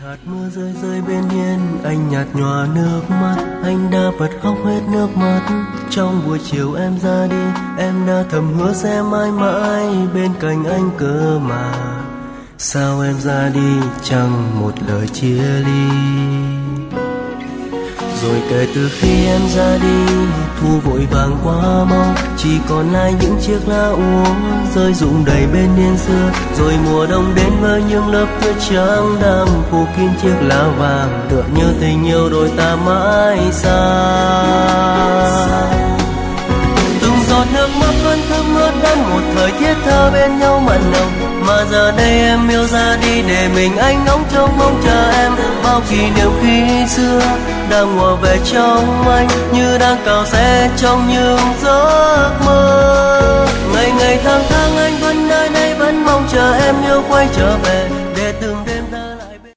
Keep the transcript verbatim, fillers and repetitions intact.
hạt mưa rơi rơi bên hiên, anh nhạt nhòa nước mắt, anh đã bật khóc hết nước mắt. Trong buổi chiều em ra đi, em đã thầm hứa sẽ mãi mãi bên cạnh anh cơ mà. Sao em ra đi chẳng một lời chia ly. Rồi kể từ khi em ra đi, thu vội vàng quá mau, chỉ còn lại những chiếc lá úa rơi rụng đầy bên hiên xưa. Rồi mùa đông đến với những lớp tuyết trắng đang phủ kín chiếc lá vàng, tựa như tình yêu đôi ta mãi xa. Từng giọt nước mắt vẫn thấm ướt đẫm một thời thiết tha bên nhau mặn nồng, mà giờ đây em yêu ra đi để mình anh ngóng trông mong chờ em. Bao kỷ niệm khi xưa đang ùa về trong anh như đang cào xé trong những giấc mơ. Ngày ngày tháng tháng anh vẫn nơi đây vẫn mong chờ em yêu quay trở về,